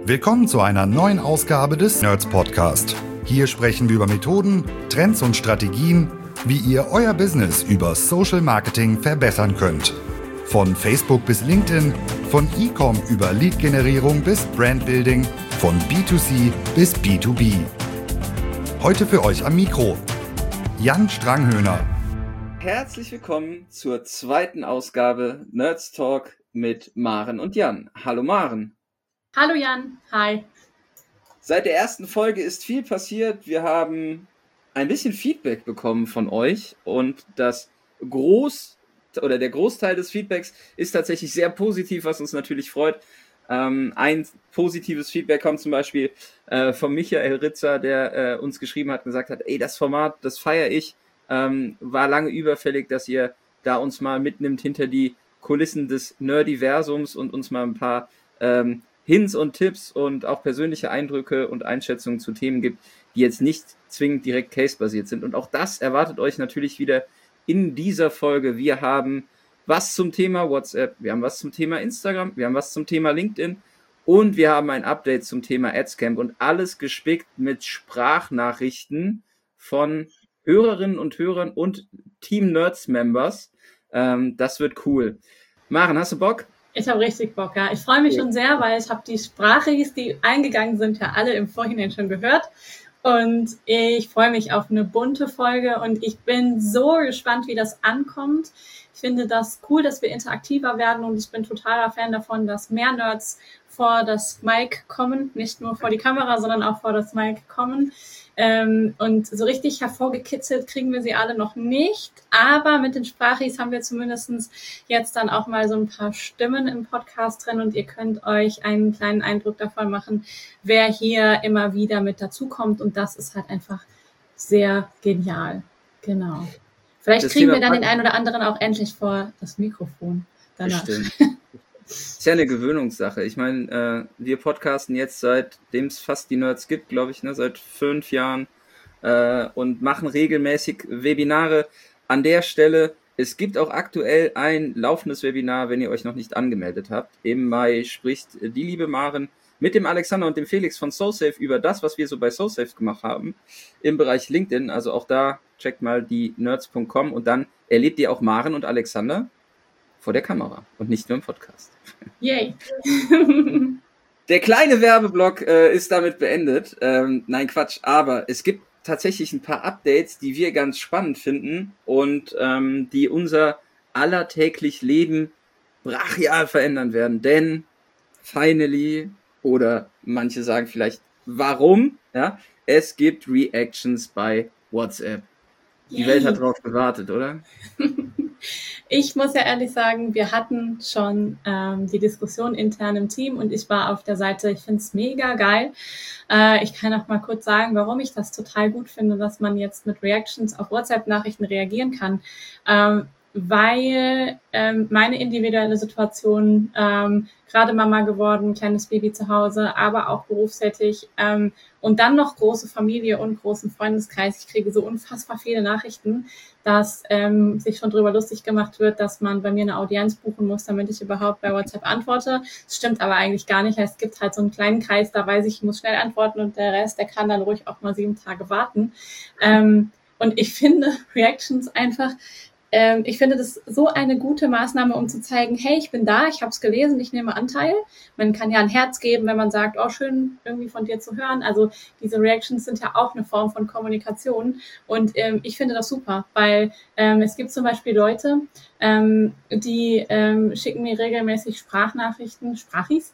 Willkommen zu einer neuen Ausgabe des Nerds Podcast. Hier sprechen wir über Methoden, Trends und Strategien, wie ihr euer Business über Social Marketing verbessern könnt. Von Facebook bis LinkedIn, von E-Com über Lead-Generierung bis Brandbuilding, von B2C bis B2B. Heute für euch am Mikro Jan Stranghöhner. Herzlich willkommen zur zweiten Ausgabe Nerds Talk mit Maren und Jan. Hallo Maren. Hallo Jan, hi. Seit der ersten Folge ist viel passiert. Wir haben ein bisschen Feedback bekommen von euch und der Großteil des Feedbacks ist tatsächlich sehr positiv, was uns natürlich freut. Ein positives Feedback kommt zum Beispiel von Michael Ritzer, der uns geschrieben hat und gesagt hat, das Format, das feiere ich, war lange überfällig, dass ihr da uns mal mitnimmt hinter die Kulissen des Nerdiversums und uns mal ein paar Hints und Tipps und auch persönliche Eindrücke und Einschätzungen zu Themen gibt, die jetzt nicht zwingend direkt case-basiert sind. Und auch das erwartet euch natürlich wieder in dieser Folge. Wir haben was zum Thema WhatsApp, wir haben was zum Thema Instagram, wir haben was zum Thema LinkedIn und wir haben ein Update zum Thema Adscamp und alles gespickt mit Sprachnachrichten von Hörerinnen und Hörern und Team Nerds Members. Das wird cool. Maren, hast du Bock? Ich habe richtig Bock, ja. Ich freue mich schon sehr, weil ich habe die Sprachrichs, die eingegangen sind, ja alle im Vorhinein schon gehört. Und ich freue mich auf eine bunte Folge und ich bin so gespannt, wie das ankommt. Ich finde das cool, dass wir interaktiver werden und ich bin totaler Fan davon, dass mehr Nerds vor das Mic kommen, nicht nur vor die Kamera, sondern auch vor das Mic kommen. Und so richtig hervorgekitzelt kriegen wir sie alle noch nicht, aber mit den Sprachis haben wir zumindest jetzt dann auch mal so ein paar Stimmen im Podcast drin und ihr könnt euch einen kleinen Eindruck davon machen, wer hier immer wieder mit dazukommt und das ist halt einfach sehr genial. Genau. Vielleicht kriegen wir dann den einen oder anderen auch endlich vor das Mikrofon danach. Bestimmt. Ist ja eine Gewöhnungssache. Ich meine, wir podcasten jetzt, seitdem es fast die Nerds gibt, glaube ich, seit 5 Jahren und machen regelmäßig Webinare. An der Stelle, es gibt auch aktuell ein laufendes Webinar, wenn ihr euch noch nicht angemeldet habt. Im Mai spricht die liebe Maren mit dem Alexander und dem Felix von SoSafe über das, was wir so bei SoSafe gemacht haben im Bereich LinkedIn. Also auch da checkt mal die nerds.com und dann erlebt ihr auch Maren und Alexander vor der Kamera und nicht nur im Podcast. Yay! Der kleine Werbeblock ist damit beendet. Nein, Quatsch, aber es gibt tatsächlich ein paar Updates, die wir ganz spannend finden und die unser allertäglich Leben brachial verändern werden. Denn finally, oder manche sagen vielleicht, warum? Ja, es gibt Reactions bei WhatsApp. Die Yay. Welt hat drauf gewartet, oder? Ich muss ja ehrlich sagen, wir hatten schon die Diskussion intern im Team und ich war auf der Seite, ich finde es mega geil. Ich kann auch mal kurz sagen, warum ich das total gut finde, dass man jetzt mit Reactions auf WhatsApp-Nachrichten reagieren kann. Weil meine individuelle Situation, gerade Mama geworden, kleines Baby zu Hause, aber auch berufstätig und dann noch große Familie und großen Freundeskreis. Ich kriege so unfassbar viele Nachrichten, dass sich schon drüber lustig gemacht wird, dass man bei mir eine Audienz buchen muss, damit ich überhaupt bei WhatsApp antworte. Das stimmt aber eigentlich gar nicht. Es gibt halt so einen kleinen Kreis, da weiß ich muss schnell antworten und der Rest, der kann dann ruhig auch mal 7 Tage warten. Und ich finde Reactions einfach, ich finde das so eine gute Maßnahme, um zu zeigen, hey, ich bin da, ich habe es gelesen, ich nehme Anteil. Man kann ja ein Herz geben, wenn man sagt, oh, schön irgendwie von dir zu hören. Also diese Reactions sind ja auch eine Form von Kommunikation und ich finde das super, weil es gibt zum Beispiel Leute, die schicken mir regelmäßig Sprachnachrichten, Sprachis,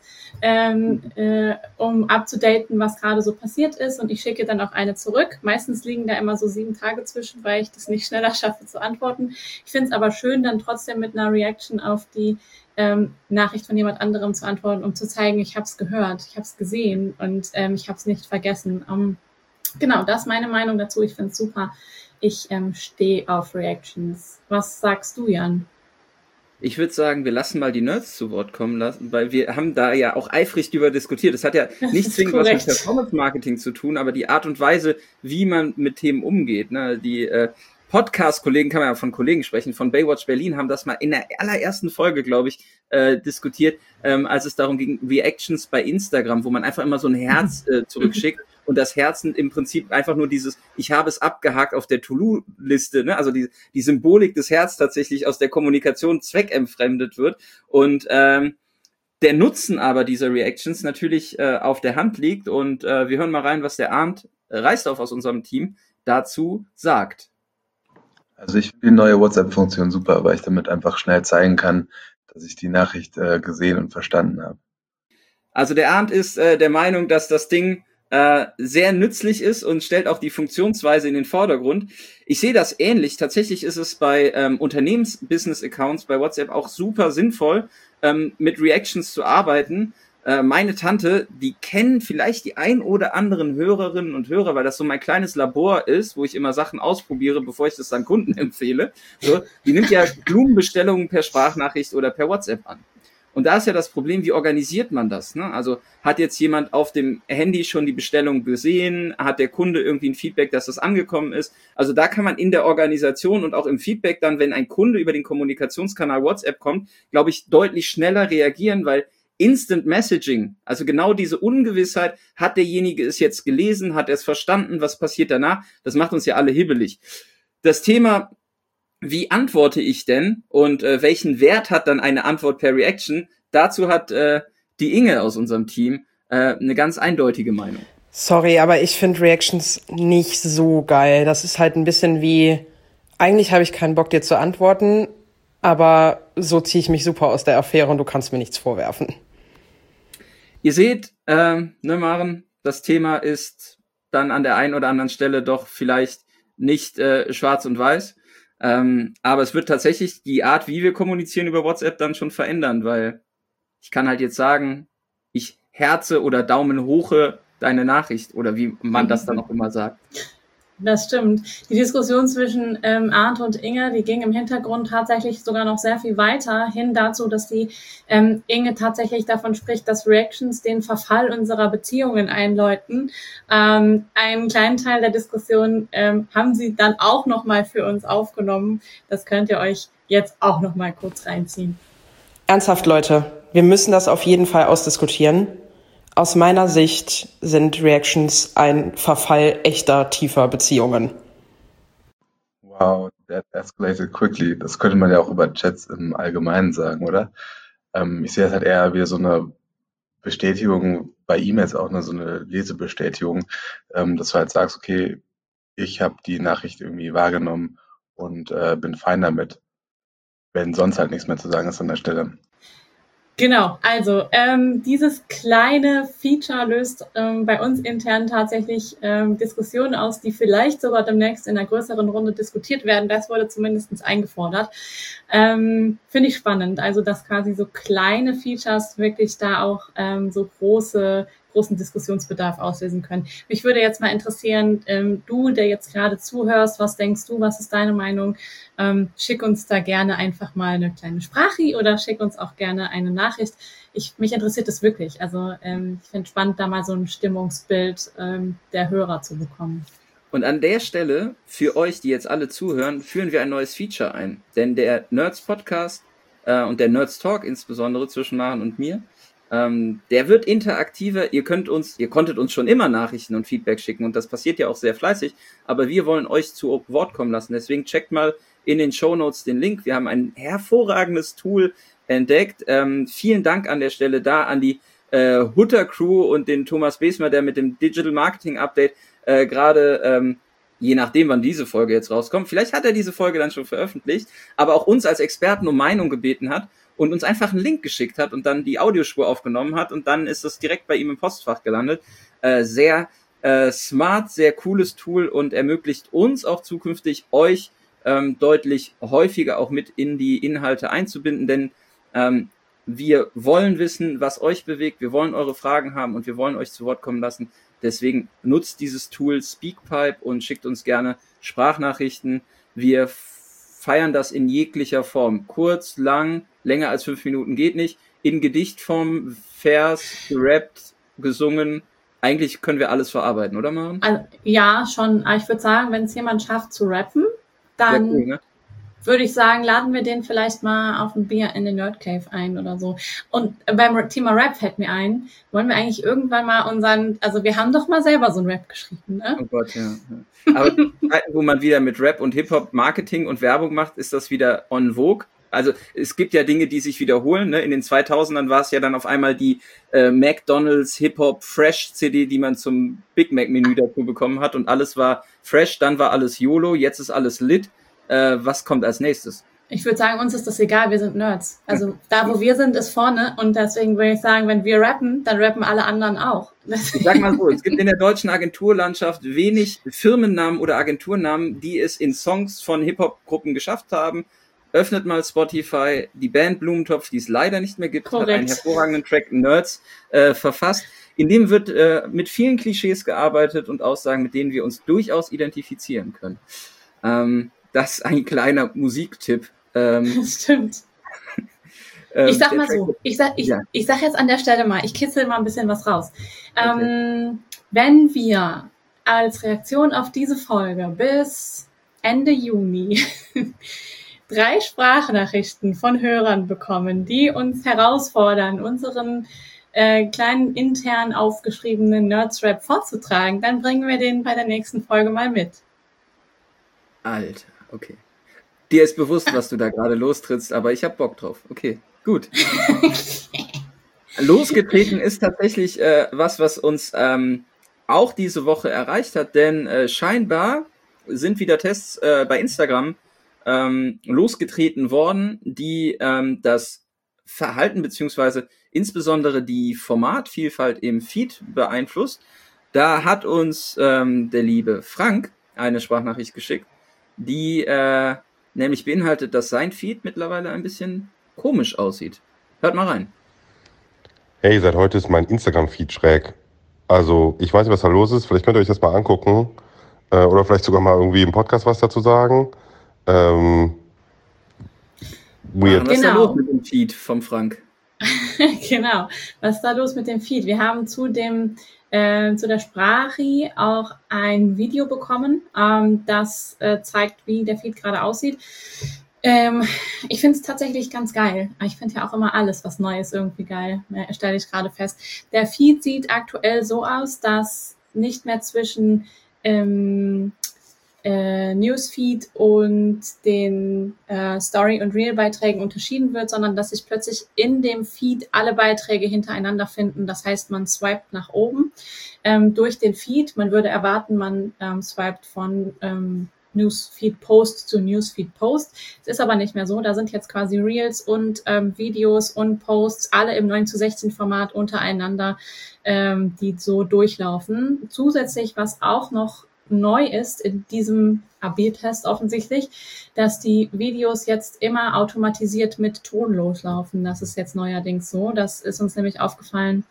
um abzudaten, was gerade so passiert ist und ich schicke dann auch eine zurück. Meistens liegen da immer so 7 Tage zwischen, weil ich das nicht schneller schaffe zu antworten. Ich finde es aber schön, dann trotzdem mit einer Reaction auf die Nachricht von jemand anderem zu antworten, um zu zeigen, ich habe es gehört, ich habe es gesehen und ich habe es nicht vergessen. Genau, das ist meine Meinung dazu. Ich finde es super. Ich stehe auf Reactions. Was sagst du, Jan? Ich würde sagen, wir lassen mal die Nerds zu Wort kommen lassen, weil wir haben da ja auch eifrig drüber diskutiert. Das hat ja nicht zwingend was mit Performance Marketing zu tun, aber die Art und Weise, wie man mit Themen umgeht, ne? Die Podcast-Kollegen, kann man ja von Kollegen sprechen, von Baywatch Berlin, haben das mal in der allerersten Folge, glaube ich, diskutiert, als es darum ging, Reactions bei Instagram, wo man einfach immer so ein Herz zurückschickt und das Herz im Prinzip einfach nur dieses, ich habe es abgehakt auf der To-Do-Liste, ne? Also die Symbolik des Herz tatsächlich aus der Kommunikation zweckentfremdet wird und der Nutzen aber dieser Reactions natürlich auf der Hand liegt und wir hören mal rein, was der Arndt Reisdorf aus unserem Team dazu sagt. Also ich finde die neue WhatsApp-Funktion super, weil ich damit einfach schnell zeigen kann, dass ich die Nachricht gesehen und verstanden habe. Also der Arndt ist der Meinung, dass das Ding sehr nützlich ist und stellt auch die Funktionsweise in den Vordergrund. Ich sehe das ähnlich. Tatsächlich ist es bei Unternehmens-Business-Accounts bei WhatsApp auch super sinnvoll, mit Reactions zu arbeiten. Meine Tante, die kennen vielleicht die ein oder anderen Hörerinnen und Hörer, weil das so mein kleines Labor ist, wo ich immer Sachen ausprobiere, bevor ich das dann Kunden empfehle. So, die nimmt ja Blumenbestellungen per Sprachnachricht oder per WhatsApp an. Und da ist ja das Problem, wie organisiert man das? Ne? Also hat jetzt jemand auf dem Handy schon die Bestellung gesehen? Hat der Kunde irgendwie ein Feedback, dass das angekommen ist? Also da kann man in der Organisation und auch im Feedback dann, wenn ein Kunde über den Kommunikationskanal WhatsApp kommt, glaube ich, deutlich schneller reagieren, weil Instant Messaging, also genau diese Ungewissheit, hat derjenige es jetzt gelesen, hat er es verstanden, was passiert danach? Das macht uns ja alle hibbelig. Das Thema, wie antworte ich denn und welchen Wert hat dann eine Antwort per Reaction? Dazu hat die Inge aus unserem Team eine ganz eindeutige Meinung. Sorry, aber ich finde Reactions nicht so geil. Das ist halt ein bisschen wie, eigentlich habe ich keinen Bock, dir zu antworten, aber so ziehe ich mich super aus der Affäre und du kannst mir nichts vorwerfen. Ihr seht, ne Maren, das Thema ist dann an der einen oder anderen Stelle doch vielleicht nicht schwarz und weiß. Aber es wird tatsächlich die Art, wie wir kommunizieren über WhatsApp, dann schon verändern, weil ich kann halt jetzt sagen, ich herze oder Daumen hoche deine Nachricht oder wie man das dann auch immer sagt. Das stimmt. Die Diskussion zwischen Arndt und Inge, die ging im Hintergrund tatsächlich sogar noch sehr viel weiter hin dazu, dass die Inge tatsächlich davon spricht, dass Reactions den Verfall unserer Beziehungen einläuten. Einen kleinen Teil der Diskussion haben sie dann auch nochmal für uns aufgenommen. Das könnt ihr euch jetzt auch nochmal kurz reinziehen. Ernsthaft, Leute, wir müssen das auf jeden Fall ausdiskutieren. Aus meiner Sicht sind Reactions ein Verfall echter, tiefer Beziehungen. Wow, that escalated quickly. Das könnte man ja auch über Chats im Allgemeinen sagen, oder? Ich sehe das halt eher wie so eine Bestätigung, bei E-Mails auch so eine Lesebestätigung, dass du halt sagst, okay, ich habe die Nachricht irgendwie wahrgenommen und bin fein damit, wenn sonst halt nichts mehr zu sagen ist an der Stelle. Genau, also dieses kleine Feature löst bei uns intern tatsächlich Diskussionen aus, die vielleicht sogar demnächst in einer größeren Runde diskutiert werden. Das wurde zumindest eingefordert. Finde ich spannend, also dass quasi so kleine Features wirklich da auch so großen Diskussionsbedarf auslösen können. Mich würde jetzt mal interessieren, du, der jetzt gerade zuhörst, was denkst du, was ist deine Meinung? Schick uns da gerne einfach mal eine kleine Sprache oder schick uns auch gerne eine Nachricht. Mich interessiert das wirklich. Also ich finde es spannend, da mal so ein Stimmungsbild der Hörer zu bekommen. Und an der Stelle, für euch, die jetzt alle zuhören, führen wir ein neues Feature ein. Denn der Nerds Podcast und der Nerds Talk insbesondere zwischen Maren und mir, der wird interaktiver. Ihr konntet uns schon immer Nachrichten und Feedback schicken und das passiert ja auch sehr fleißig, aber wir wollen euch zu Wort kommen lassen. Deswegen checkt mal in den Shownotes den Link. Wir haben ein hervorragendes Tool entdeckt. Vielen Dank an der Stelle da an die Hutter Crew und den Thomas Besmer, der mit dem Digital Marketing Update gerade, je nachdem, wann diese Folge jetzt rauskommt, vielleicht hat er diese Folge dann schon veröffentlicht, aber auch uns als Experten um Meinung gebeten hat und uns einfach einen Link geschickt hat und dann die Audiospur aufgenommen hat und dann ist es direkt bei ihm im Postfach gelandet. Sehr smart, sehr cooles Tool und ermöglicht uns auch zukünftig, euch deutlich häufiger auch mit in die Inhalte einzubinden, denn wir wollen wissen, was euch bewegt, wir wollen eure Fragen haben und wir wollen euch zu Wort kommen lassen. Deswegen nutzt dieses Tool Speakpipe und schickt uns gerne Sprachnachrichten. Wir feiern das in jeglicher Form. Kurz, lang, länger als 5 Minuten geht nicht. In Gedichtform, Vers, gerappt, gesungen. Eigentlich können wir alles verarbeiten, oder Maren? Also, ja, schon. Aber ich würde sagen, wenn es jemand schafft zu rappen, dann cool, ne? würde ich sagen, laden wir den vielleicht mal auf ein Bier in den Nerd Cave ein oder so. Und beim Thema Rap fällt mir ein, wollen wir eigentlich irgendwann mal also wir haben doch mal selber so einen Rap geschrieben, ne? Oh Gott, ja. Aber wo man wieder mit Rap und Hip-Hop Marketing und Werbung macht, ist das wieder en vogue. Also es gibt ja Dinge, die sich wiederholen. Ne? In den 2000ern war es ja dann auf einmal die McDonald's Hip-Hop Fresh CD, die man zum Big Mac Menü dazu bekommen hat. Und alles war fresh, dann war alles YOLO, jetzt ist alles lit. Was kommt als nächstes? Ich würde sagen, uns ist das egal, wir sind Nerds. Also da, wo wir sind, ist vorne. Und deswegen würde ich sagen, wenn wir rappen, dann rappen alle anderen auch. Ich sag mal so, es gibt in der deutschen Agenturlandschaft wenig Firmennamen oder Agenturnamen, die es in Songs von Hip-Hop-Gruppen geschafft haben. Öffnet mal Spotify, die Band Blumentopf, die es leider nicht mehr gibt, Korrekt. Hat einen hervorragenden Track Nerds verfasst. In dem wird mit vielen Klischees gearbeitet und Aussagen, mit denen wir uns durchaus identifizieren können. Das ist ein kleiner Musiktipp. Das stimmt. Ich sag mal so, ich sag jetzt an der Stelle mal, ich kitzel mal ein bisschen was raus. Okay. Wenn wir als Reaktion auf diese Folge bis Ende Juni 3 Sprachnachrichten von Hörern bekommen, die uns herausfordern, unseren kleinen intern aufgeschriebenen Nerds-Rap vorzutragen, dann bringen wir den bei der nächsten Folge mal mit. Alter, okay. Dir ist bewusst, was du da gerade lostrittst, aber ich hab Bock drauf. Okay, gut. Losgetreten ist tatsächlich was uns auch diese Woche erreicht hat, denn scheinbar sind wieder Tests bei Instagram losgetreten worden, die das Verhalten beziehungsweise insbesondere die Formatvielfalt im Feed beeinflusst. Da hat uns der liebe Frank eine Sprachnachricht geschickt, die nämlich beinhaltet, dass sein Feed mittlerweile ein bisschen komisch aussieht. Hört mal rein. Hey, seit heute ist mein Instagram-Feed schräg. Also, ich weiß nicht, was da los ist. Vielleicht könnt ihr euch das mal angucken. Oder vielleicht sogar mal irgendwie im Podcast was dazu sagen. Weird. Was ist da los mit dem Feed vom Frank? Genau. Was ist da los mit dem Feed? Wir haben zu der Sprachi auch ein Video bekommen, das zeigt, wie der Feed gerade aussieht. Ich finde es tatsächlich ganz geil. Ich finde ja auch immer alles, was neu ist, irgendwie geil. Stelle ich gerade fest. Der Feed sieht aktuell so aus, dass nicht mehr zwischen Newsfeed und den Story- und Reel-Beiträgen unterschieden wird, sondern dass sich plötzlich in dem Feed alle Beiträge hintereinander finden. Das heißt, man swiped nach oben durch den Feed. Man würde erwarten, man swiped von Newsfeed-Post zu Newsfeed-Post. Es ist aber nicht mehr so. Da sind jetzt quasi Reels und Videos und Posts, alle im 9:16-Format untereinander, die so durchlaufen. Zusätzlich, was auch noch neu ist in diesem AB-Test offensichtlich, dass die Videos jetzt immer automatisiert mit Ton loslaufen. Das ist jetzt neuerdings so. Das ist uns nämlich aufgefallen,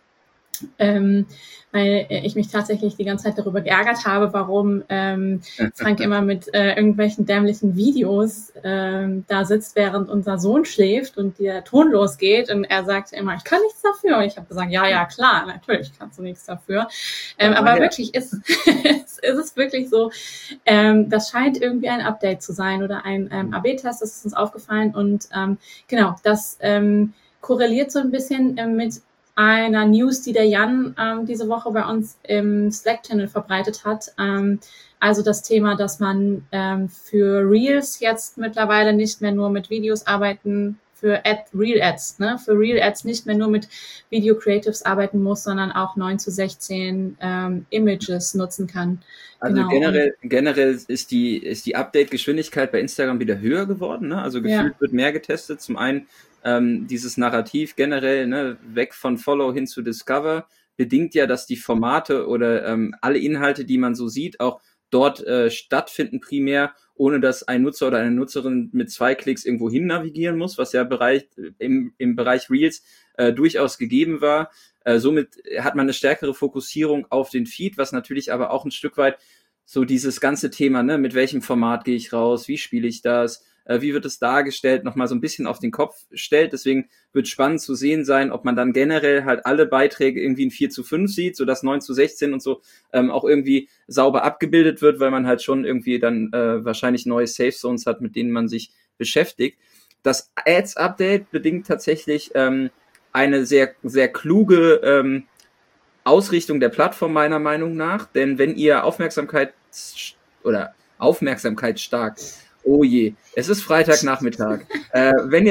weil ich mich tatsächlich die ganze Zeit darüber geärgert habe, warum Frank immer mit irgendwelchen dämlichen Videos da sitzt, während unser Sohn schläft und der Ton losgeht und er sagt immer, ich kann nichts dafür. Und ich habe gesagt, ja, klar, natürlich kannst du nichts dafür. Aber wirklich ist es wirklich so, das scheint irgendwie ein Update zu sein oder ein AB-Test, das ist uns aufgefallen und genau, das korreliert so ein bisschen mit einer News, die der Jan diese Woche bei uns im Slack-Channel verbreitet hat. Also das Thema, dass man für Reels jetzt mittlerweile nicht mehr nur mit Videos arbeiten, für Real Ads, ne? Für Real Ads nicht mehr nur mit Video Creatives arbeiten muss, sondern auch 9:16 Images nutzen kann. Also genau. generell ist die Update-Geschwindigkeit bei Instagram wieder höher geworden, ne? Also gefühlt wird mehr getestet. Zum einen dieses Narrativ generell, ne, weg von Follow hin zu Discover, bedingt ja, dass die Formate oder alle Inhalte, die man so sieht, auch dort stattfinden primär, ohne dass ein Nutzer oder eine Nutzerin mit 2 Klicks irgendwo hin navigieren muss, was ja im Bereich Reels durchaus gegeben war. Somit hat man eine stärkere Fokussierung auf den Feed, was natürlich aber auch ein Stück weit so dieses ganze Thema, ne, mit welchem Format gehe ich raus, wie spiele ich das, wie wird es dargestellt, nochmal so ein bisschen auf den Kopf stellt. Deswegen wird spannend zu sehen sein, ob man dann generell halt alle Beiträge irgendwie in 4:5 sieht, sodass 9:16 und so auch irgendwie sauber abgebildet wird, weil man halt schon irgendwie dann wahrscheinlich neue Safe Zones hat, mit denen man sich beschäftigt. Das Ads-Update bedingt tatsächlich eine sehr, sehr kluge Ausrichtung der Plattform meiner Meinung nach, denn wenn ihr aufmerksamkeitsstark, oh je, es ist Freitagnachmittag, wenn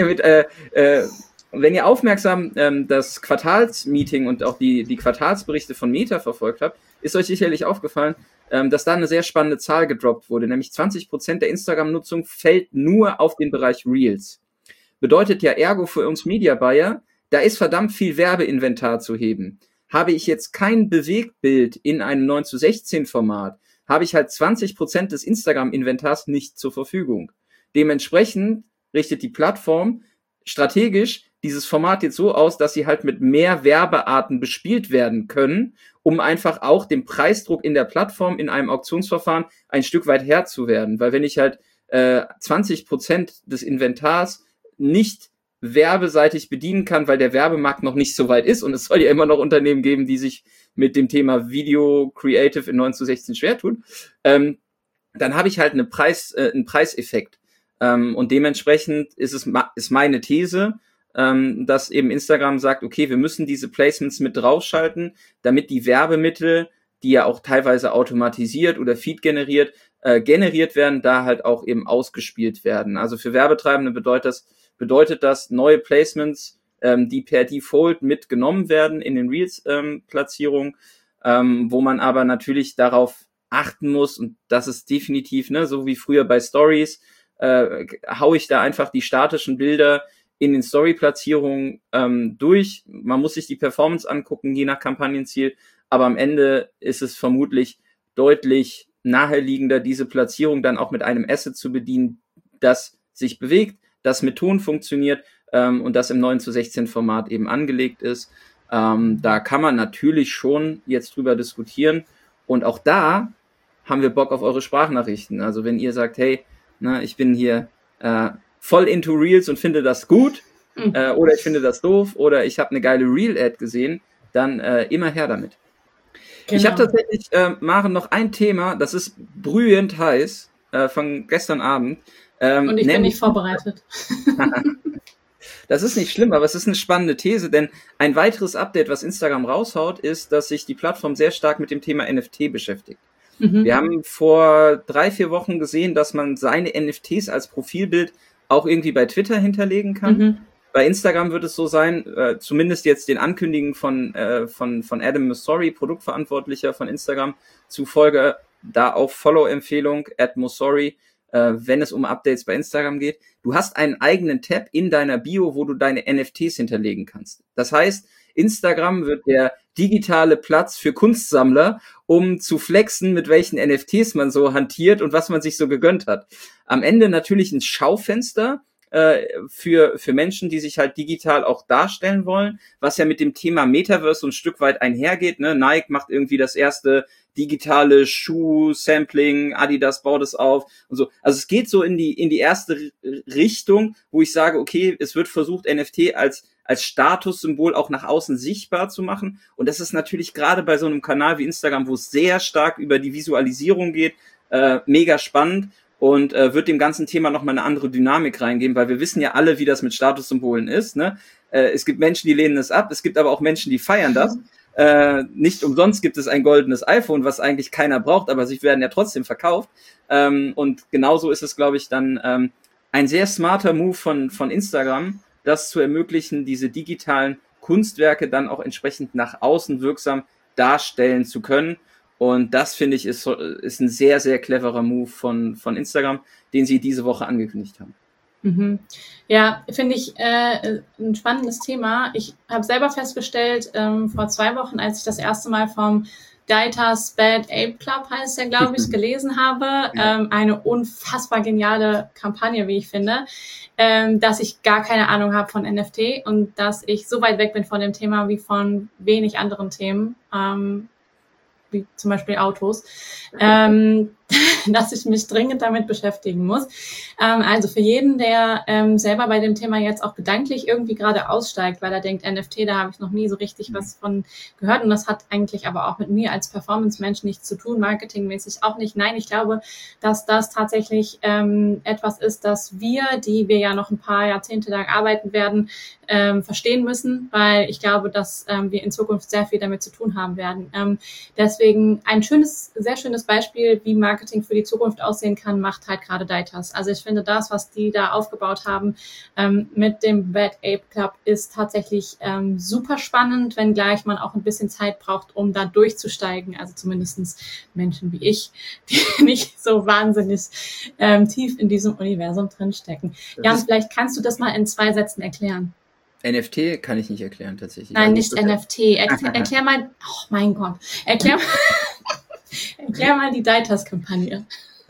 ihr aufmerksam das Quartalsmeeting und auch die Quartalsberichte von Meta verfolgt habt, ist euch sicherlich aufgefallen, dass da eine sehr spannende Zahl gedroppt wurde, nämlich 20% der Instagram-Nutzung fällt nur auf den Bereich Reels. Bedeutet ja ergo für uns Media Buyer, da ist verdammt viel Werbeinventar zu heben. Habe ich jetzt kein Bewegtbild in einem 9:16 Format, habe ich halt 20% des Instagram-Inventars nicht zur Verfügung. Dementsprechend richtet die Plattform strategisch dieses Format jetzt so aus, dass sie halt mit mehr Werbearten bespielt werden können, um einfach auch dem Preisdruck in der Plattform in einem Auktionsverfahren ein Stück weit Herr zu werden. Weil wenn ich halt 20% des Inventars nicht werbeseitig bedienen kann, weil der Werbemarkt noch nicht so weit ist und es soll ja immer noch Unternehmen geben, die sich mit dem Thema Video Creative in 9:16 schwer tun, dann habe ich halt einen Preiseffekt. Und dementsprechend ist meine These, dass eben Instagram sagt, okay, wir müssen diese Placements mit draufschalten, damit die Werbemittel, die ja auch teilweise automatisiert oder Feed generiert werden, da halt auch eben ausgespielt werden. Also für Werbetreibende bedeutet das neue Placements, die per Default mitgenommen werden in den Reels-Platzierungen, wo man aber natürlich darauf achten muss, und das ist definitiv, ne, so wie früher bei Stories, haue ich da einfach die statischen Bilder in den Story-Platzierungen durch. Man muss sich die Performance angucken, je nach Kampagnenziel, aber am Ende ist es vermutlich deutlich naheliegender, diese Platzierung dann auch mit einem Asset zu bedienen, das sich bewegt, das mit Ton funktioniert und das im 9:16 Format eben angelegt ist. Da kann man natürlich schon jetzt drüber diskutieren und auch da haben wir Bock auf eure Sprachnachrichten. Also wenn ihr sagt, hey, ich bin hier voll into Reels und finde das gut oder ich finde das doof oder ich habe eine geile Reel-Ad gesehen, dann immer her damit. Genau. Ich habe tatsächlich, Maren, noch ein Thema, das ist brühend heiß von gestern Abend. Und ich bin nicht vorbereitet. Das ist nicht schlimm, aber es ist eine spannende These, denn ein weiteres Update, was Instagram raushaut, ist, dass sich die Plattform sehr stark mit dem Thema NFT beschäftigt. Wir haben vor 3-4 Wochen gesehen, dass man seine NFTs als Profilbild auch irgendwie bei Twitter hinterlegen kann. Bei Instagram wird es so sein, zumindest jetzt den Ankündigungen von Adam Mosseri, Produktverantwortlicher von Instagram, zufolge da auch Follow-Empfehlung, @Mosseri, wenn es um Updates bei Instagram geht. Du hast einen eigenen Tab in deiner Bio, wo du deine NFTs hinterlegen kannst. Das heißt, Instagram wird der digitale Platz für Kunstsammler, um zu flexen, mit welchen NFTs man so hantiert und was man sich so gegönnt hat. Am Ende natürlich ein Schaufenster für Menschen, die sich halt digital auch darstellen wollen, was ja mit dem Thema Metaverse so ein Stück weit einhergeht. Ne? Nike macht irgendwie das erste digitale Schuh-Sampling, Adidas baut es auf und so. Also es geht so in die erste Richtung, wo ich sage, okay, es wird versucht, NFT als Statussymbol auch nach außen sichtbar zu machen. Und das ist natürlich gerade bei so einem Kanal wie Instagram, wo es sehr stark über die Visualisierung geht, mega spannend. Und wird dem ganzen Thema nochmal eine andere Dynamik reingeben, weil wir wissen ja alle, wie das mit Statussymbolen ist. Ne? Es gibt Menschen, die lehnen es ab, es gibt aber auch Menschen, die feiern das. Nicht umsonst gibt es ein goldenes iPhone, was eigentlich keiner braucht, aber sie werden ja trotzdem verkauft. Und genauso ist es, glaube ich, dann ein sehr smarter Move von Instagram, das zu ermöglichen, diese digitalen Kunstwerke dann auch entsprechend nach außen wirksam darstellen zu können. Und das, finde ich, ist ein sehr, sehr cleverer Move von Instagram, den sie diese Woche angekündigt haben. Ja, finde ich ein spannendes Thema. Ich habe selber festgestellt, vor 2 Wochen, als ich das erste Mal vom Dieter's Bad Ape Club, heißt der, glaube ich, gelesen habe, eine unfassbar geniale Kampagne, wie ich finde, dass ich gar keine Ahnung habe von NFT und dass ich so weit weg bin von dem Thema wie von wenig anderen Themen, wie zum Beispiel Autos, dass ich mich dringend damit beschäftigen muss. Also für jeden, der selber bei dem Thema jetzt auch gedanklich irgendwie gerade aussteigt, weil er denkt, NFT, da habe ich noch nie so richtig was von gehört und das hat eigentlich aber auch mit mir als Performance-Mensch nichts zu tun, marketingmäßig auch nicht. Nein, ich glaube, dass das tatsächlich etwas ist, dass wir, die wir ja noch ein paar Jahrzehnte lang arbeiten werden, verstehen müssen, weil ich glaube, dass wir in Zukunft sehr viel damit zu tun haben werden. Deswegen ein sehr schönes Beispiel, wie Marketing für die Zukunft aussehen kann, macht halt gerade Deitas. Also ich finde, das, was die da aufgebaut haben mit dem Bad Ape Club, ist tatsächlich super spannend, wenngleich man auch ein bisschen Zeit braucht, um da durchzusteigen. Also zumindestens Menschen wie ich, die nicht so wahnsinnig tief in diesem Universum drinstecken. Jan, vielleicht kannst du das mal in 2 Sätzen erklären. NFT kann ich nicht erklären, tatsächlich. Nein, nicht NFT. Erklär mal, oh mein Gott, erklär mal die Deitas-Kampagne.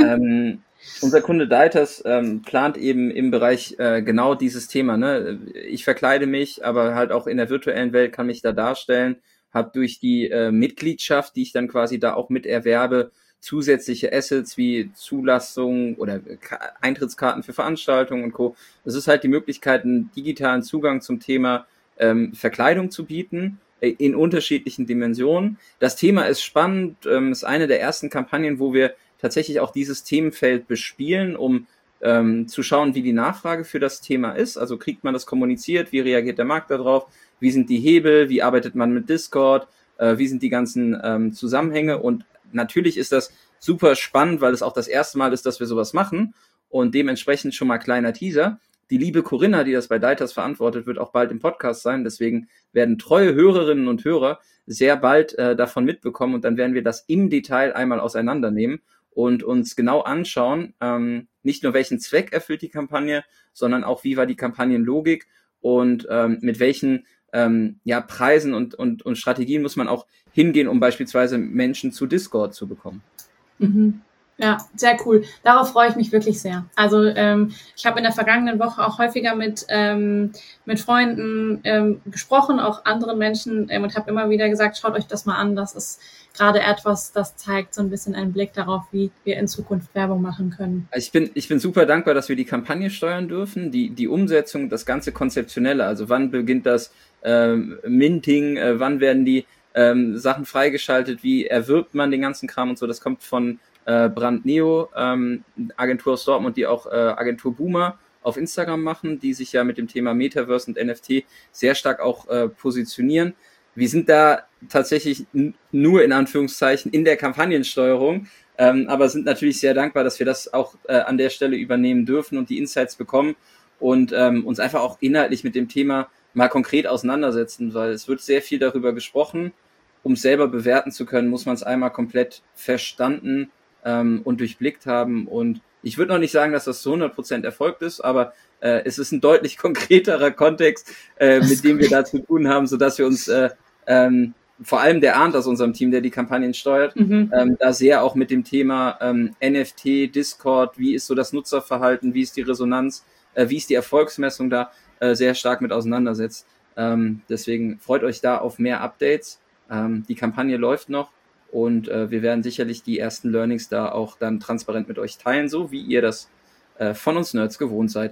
Unser Kunde Deitas plant eben im Bereich genau dieses Thema. Ne? Ich verkleide mich, aber halt auch in der virtuellen Welt kann mich da darstellen, habe durch die Mitgliedschaft, die ich dann quasi da auch mit erwerbe, zusätzliche Assets wie Zulassung oder Eintrittskarten für Veranstaltungen und Co. Das ist halt die Möglichkeit, einen digitalen Zugang zum Thema Verkleidung zu bieten in unterschiedlichen Dimensionen. Das Thema ist spannend, ist eine der ersten Kampagnen, wo wir tatsächlich auch dieses Themenfeld bespielen, um zu schauen, wie die Nachfrage für das Thema ist. Also kriegt man das kommuniziert, wie reagiert der Markt darauf, wie sind die Hebel, wie arbeitet man mit Discord, wie sind die ganzen Zusammenhänge, und natürlich ist das super spannend, weil es auch das erste Mal ist, dass wir sowas machen, und dementsprechend schon mal kleiner Teaser. Die liebe Corinna, die das bei Deitas verantwortet, wird auch bald im Podcast sein, deswegen werden treue Hörerinnen und Hörer sehr bald davon mitbekommen, und dann werden wir das im Detail einmal auseinandernehmen und uns genau anschauen, nicht nur welchen Zweck erfüllt die Kampagne, sondern auch wie war die Kampagnenlogik und mit welchen Preisen und Strategien muss man auch hingehen, um beispielsweise Menschen zu Discord zu bekommen. Mhm. Ja, sehr cool. Darauf freue ich mich wirklich sehr. Also ich habe in der vergangenen Woche auch häufiger mit Freunden gesprochen, auch anderen Menschen, und habe immer wieder gesagt, schaut euch das mal an. Das ist gerade etwas, das zeigt so ein bisschen einen Blick darauf, wie wir in Zukunft Werbung machen können. Ich bin super dankbar, dass wir die Kampagne steuern dürfen, die Umsetzung, das ganze Konzeptionelle. Also wann beginnt das Minting, wann werden die Sachen freigeschaltet, wie erwirbt man den ganzen Kram und so. Das kommt von Brandneo, Agentur aus Dortmund, die auch Agentur Boomer auf Instagram machen, die sich ja mit dem Thema Metaverse und NFT sehr stark auch positionieren. Wir sind da tatsächlich nur in Anführungszeichen in der Kampagnensteuerung, aber sind natürlich sehr dankbar, dass wir das auch an der Stelle übernehmen dürfen und die Insights bekommen und uns einfach auch inhaltlich mit dem Thema mal konkret auseinandersetzen, weil es wird sehr viel darüber gesprochen. Um es selber bewerten zu können, muss man es einmal komplett verstanden und durchblickt haben. Und ich würde noch nicht sagen, dass das zu 100% erfolgt ist, aber es ist ein deutlich konkreterer Kontext, mit dem wir da zu tun haben, sodass wir uns vor allem der Arndt aus unserem Team, der die Kampagnen steuert, da sehr auch mit dem Thema NFT, Discord, wie ist so das Nutzerverhalten, wie ist die Resonanz, wie ist die Erfolgsmessung da, sehr stark mit auseinandersetzt. Deswegen freut euch da auf mehr Updates. Die Kampagne läuft noch und wir werden sicherlich die ersten Learnings da auch dann transparent mit euch teilen, so wie ihr das von uns Nerds gewohnt seid.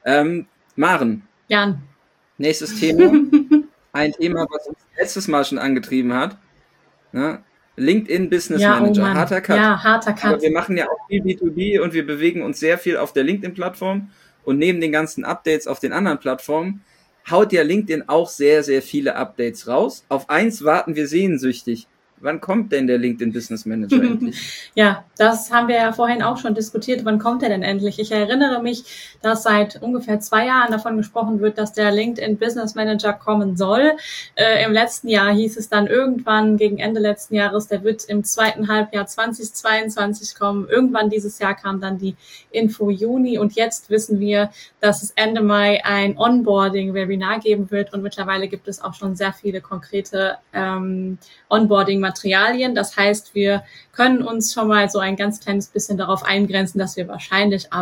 Maren. Jan. Nächstes Thema. Ein Thema, was uns letztes Mal schon angetrieben hat. Ne? LinkedIn Business Manager. Oh harter Cut. Ja, harter Cut. Aber wir machen ja auch viel B2B und wir bewegen uns sehr viel auf der LinkedIn-Plattform, und neben den ganzen Updates auf den anderen Plattformen haut ja LinkedIn auch sehr, sehr viele Updates raus. Auf eins warten wir sehnsüchtig. Wann kommt denn der LinkedIn Business Manager endlich? Ja, das haben wir ja vorhin auch schon diskutiert. Wann kommt er denn endlich? Ich erinnere mich, dass seit ungefähr 2 Jahren davon gesprochen wird, dass der LinkedIn Business Manager kommen soll. Im letzten Jahr hieß es dann irgendwann gegen Ende letzten Jahres, der wird im 2. Halbjahr 2022 kommen. Irgendwann dieses Jahr kam dann die Info Juni, und jetzt wissen wir, dass es Ende Mai ein Onboarding-Webinar geben wird, und mittlerweile gibt es auch schon sehr viele konkrete Onboarding-Materialien. Das heißt, wir können uns schon mal so ein ganz kleines bisschen darauf eingrenzen, dass wir wahrscheinlich ab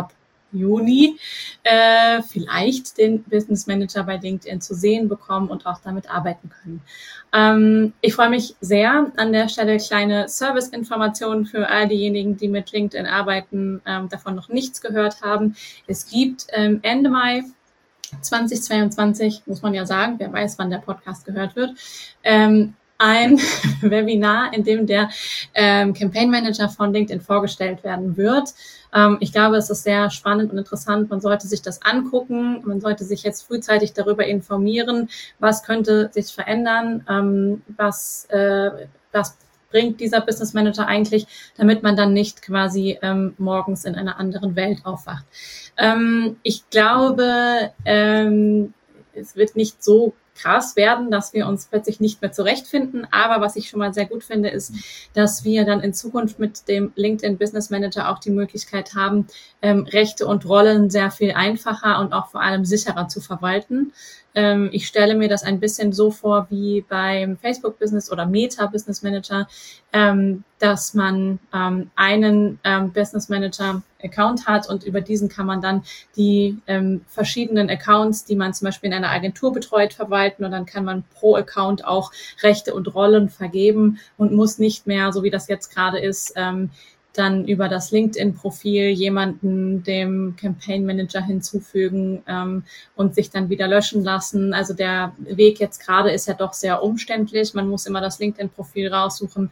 Juni vielleicht den Business Manager bei LinkedIn zu sehen bekommen und auch damit arbeiten können. Ich freue mich sehr. An der Stelle kleine Service-Informationen für all diejenigen, die mit LinkedIn arbeiten, davon noch nichts gehört haben. Es gibt Ende Mai 2022, muss man ja sagen, wer weiß, wann der Podcast gehört wird, ein Webinar, in dem der Campaign Manager von LinkedIn vorgestellt werden wird. Ich glaube, es ist sehr spannend und interessant. Man sollte sich das angucken. Man sollte sich jetzt frühzeitig darüber informieren, was könnte sich verändern, was bringt dieser Business Manager eigentlich, damit man dann nicht quasi morgens in einer anderen Welt aufwacht. Ich glaube, es wird nicht so krass werden, dass wir uns plötzlich nicht mehr zurechtfinden. Aber was ich schon mal sehr gut finde, ist, dass wir dann in Zukunft mit dem LinkedIn Business Manager auch die Möglichkeit haben, Rechte und Rollen sehr viel einfacher und auch vor allem sicherer zu verwalten. Ich stelle mir das ein bisschen so vor wie beim Facebook Business oder Meta Business Manager, dass man einen Business Manager Account hat und über diesen kann man dann die verschiedenen Accounts, die man zum Beispiel in einer Agentur betreut, verwalten und dann kann man pro Account auch Rechte und Rollen vergeben und muss nicht mehr, so wie das jetzt gerade ist, dann über das LinkedIn-Profil jemanden dem Campaign Manager hinzufügen und sich dann wieder löschen lassen. Also der Weg jetzt gerade ist ja doch sehr umständlich. Man muss immer das LinkedIn-Profil raussuchen.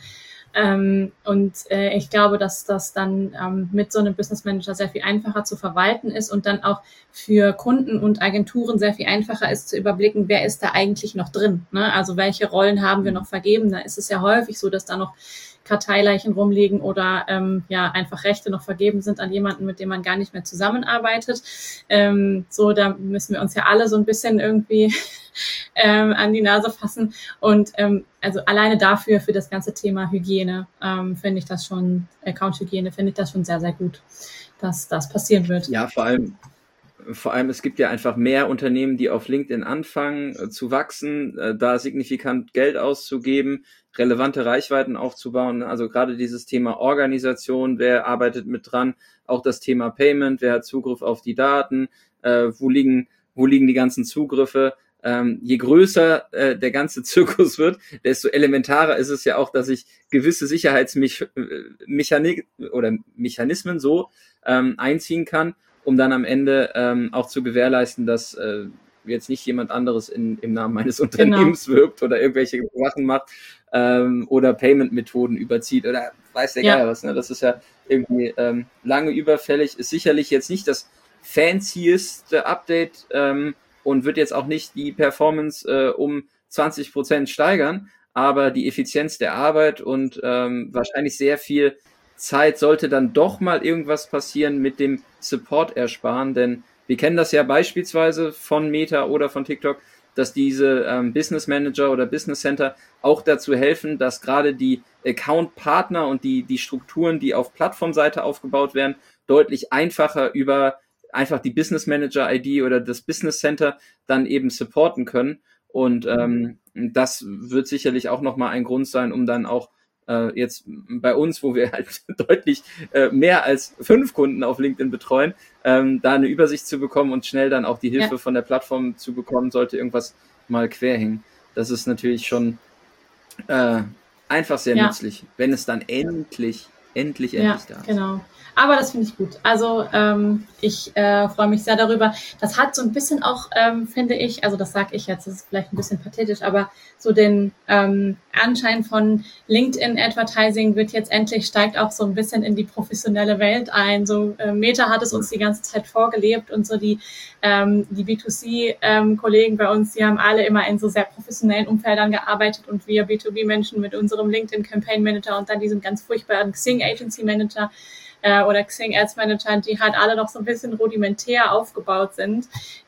Ich glaube, dass das dann mit so einem Business Manager sehr viel einfacher zu verwalten ist und dann auch für Kunden und Agenturen sehr viel einfacher ist zu überblicken, wer ist da eigentlich noch drin, ne? Also welche Rollen haben wir noch vergeben? Da ist es ja häufig so, dass da noch Karteileichen rumliegen oder einfach Rechte noch vergeben sind an jemanden, mit dem man gar nicht mehr zusammenarbeitet. Da müssen wir uns ja alle so ein bisschen irgendwie an die Nase fassen. Und also alleine dafür, für das ganze Thema Hygiene, finde ich das schon, Account-Hygiene, finde ich das schon sehr, sehr gut, dass das passieren wird. Ja, vor allem, es gibt ja einfach mehr Unternehmen, die auf LinkedIn anfangen zu wachsen, da signifikant Geld auszugeben, relevante Reichweiten aufzubauen. Also gerade dieses Thema Organisation, wer arbeitet mit dran, auch das Thema Payment, wer hat Zugriff auf die Daten, wo liegen die ganzen Zugriffe. Je größer der ganze Zirkus wird, desto elementarer ist es ja auch, dass ich gewisse Mechanismen so einziehen kann, um dann am Ende auch zu gewährleisten, dass jetzt nicht jemand anderes im Namen meines Unternehmens wirbt oder irgendwelche Sachen macht oder Payment-Methoden überzieht oder weiß der Geier was. Ne? Das ist ja irgendwie lange überfällig, ist sicherlich jetzt nicht das fancieste Update und wird jetzt auch nicht die Performance um 20% steigern, aber die Effizienz der Arbeit und wahrscheinlich sehr viel Zeit sollte dann doch mal irgendwas passieren mit dem Support ersparen, denn wir kennen das ja beispielsweise von Meta oder von TikTok, dass diese Business Manager oder Business Center auch dazu helfen, dass gerade die Account-Partner und die Strukturen, die auf Plattformseite aufgebaut werden, deutlich einfacher über einfach die Business Manager-ID oder das Business Center dann eben supporten können. Und das wird sicherlich auch nochmal ein Grund sein, um dann auch jetzt bei uns, wo wir halt deutlich mehr als 5 Kunden auf LinkedIn betreuen, da eine Übersicht zu bekommen und schnell dann auch die Hilfe von der Plattform zu bekommen, sollte irgendwas mal quer hängen. Das ist natürlich schon einfach sehr nützlich, wenn es dann endlich da ist. Genau. Aber das finde ich gut. Also ich freue mich sehr darüber. Das hat so ein bisschen auch, finde ich, also das sage ich jetzt, das ist vielleicht ein bisschen pathetisch, aber so den Anschein von LinkedIn-Advertising wird jetzt endlich, steigt auch so ein bisschen in die professionelle Welt ein. So Meta hat es uns die ganze Zeit vorgelebt und so die B2C-Kollegen bei uns, die haben alle immer in so sehr professionellen Umfeldern gearbeitet und wir B2B-Menschen mit unserem LinkedIn-Campaign-Manager und dann diesem ganz furchtbaren Xing-Agency-Manager oder Xing Ads Manager, die halt alle noch so ein bisschen rudimentär aufgebaut sind,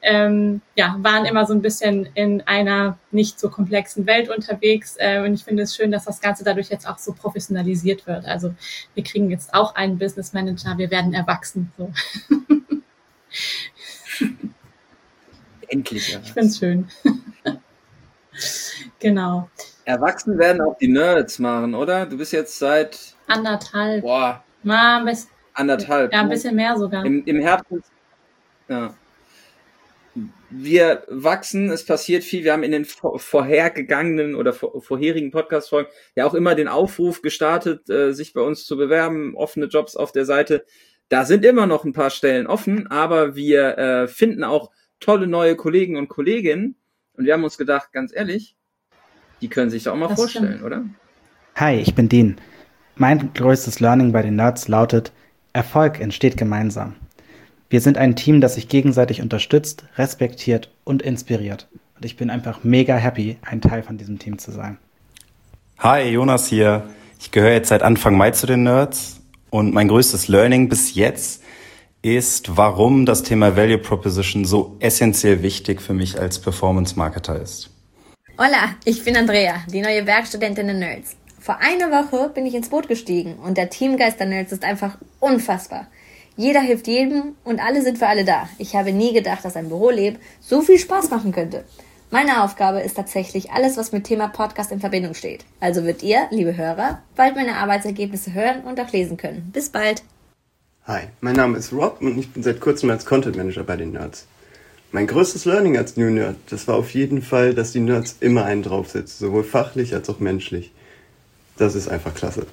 waren immer so ein bisschen in einer nicht so komplexen Welt unterwegs. Und ich finde es schön, dass das Ganze dadurch jetzt auch so professionalisiert wird. Also wir kriegen jetzt auch einen Business Manager, wir werden erwachsen. So. Endlich erwachsen. Ich finde es schön. Genau. Erwachsen werden auch die Nerds machen, oder? Du bist jetzt seit 1,5. Boah. Ja, ein bisschen mehr sogar. Im Herbst Ja. Wir wachsen, es passiert viel. Wir haben in den vorhergegangenen oder vorherigen Podcast-Folgen ja auch immer den Aufruf gestartet, sich bei uns zu bewerben, offene Jobs auf der Seite. Da sind immer noch ein paar Stellen offen, aber wir finden auch tolle neue Kollegen und Kolleginnen. Und wir haben uns gedacht, ganz ehrlich, die können sich doch auch mal vorstellen, stimmt, oder? Hi, ich bin Dean. Mein größtes Learning bei den Nerds lautet: Erfolg entsteht gemeinsam. Wir sind ein Team, das sich gegenseitig unterstützt, respektiert und inspiriert. Und ich bin einfach mega happy, ein Teil von diesem Team zu sein. Hi, Jonas hier. Ich gehöre jetzt seit Anfang Mai zu den Nerds. Und mein größtes Learning bis jetzt ist, warum das Thema Value Proposition so essentiell wichtig für mich als Performance-Marketer ist. Hola, ich bin Andrea, die neue Werkstudentin der Nerds. Vor einer Woche bin ich ins Boot gestiegen und der Teamgeist der Nerds ist einfach unfassbar. Jeder hilft jedem und alle sind für alle da. Ich habe nie gedacht, dass ein Büroleben so viel Spaß machen könnte. Meine Aufgabe ist tatsächlich alles, was mit Thema Podcast in Verbindung steht. Also wird ihr, liebe Hörer, bald meine Arbeitsergebnisse hören und auch lesen können. Bis bald. Hi, mein Name ist Rob und ich bin seit kurzem als Content Manager bei den Nerds. Mein größtes Learning als New Nerd, das war auf jeden Fall, dass die Nerds immer einen draufsetzen, sowohl fachlich als auch menschlich. Das ist einfach klasse.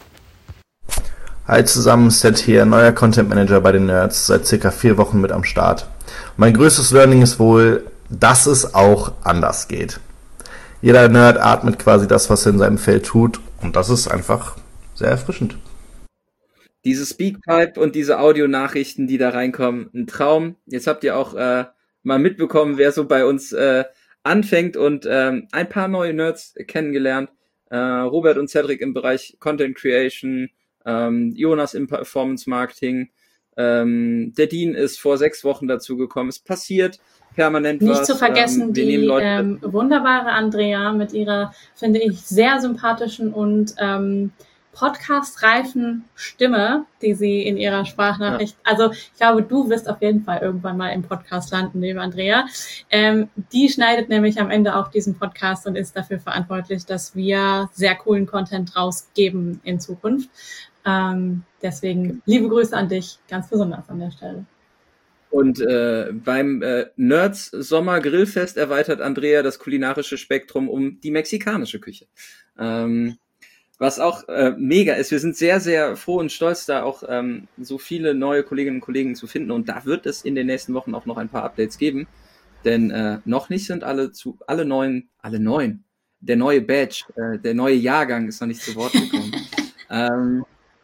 Hi zusammen, Seth hier, neuer Content Manager bei den Nerds, seit circa 4 Wochen mit am Start. Mein größtes Learning ist wohl, dass es auch anders geht. Jeder Nerd atmet quasi das, was er in seinem Feld tut, und das ist einfach sehr erfrischend. Diese Speakpipe und diese Audionachrichten, die da reinkommen, ein Traum. Jetzt habt ihr auch mal mitbekommen, wer so bei uns anfängt und ein paar neue Nerds kennengelernt. Robert und Cedric im Bereich Content Creation, Jonas im Performance Marketing, der Dean ist vor 6 Wochen dazu gekommen. Es passiert permanent nicht was. Nicht zu vergessen die wunderbare Andrea mit ihrer, finde ich, sehr sympathischen und podcast-reifen Stimme, die sie in ihrer Sprachnachricht, also ich glaube, du wirst auf jeden Fall irgendwann mal im Podcast landen, liebe Andrea. Die schneidet nämlich am Ende auch diesen Podcast und ist dafür verantwortlich, dass wir sehr coolen Content rausgeben in Zukunft. Deswegen liebe Grüße an dich, ganz besonders an der Stelle. Und beim Nerds Sommer Grillfest erweitert Andrea das kulinarische Spektrum um die mexikanische Küche. Was auch mega ist. Wir sind sehr, sehr froh und stolz, da auch so viele neue Kolleginnen und Kollegen zu finden. Und da wird es in den nächsten Wochen auch noch ein paar Updates geben. Denn noch nicht sind alle neun. Der neue Badge, der neue Jahrgang ist noch nicht zu Wort gekommen.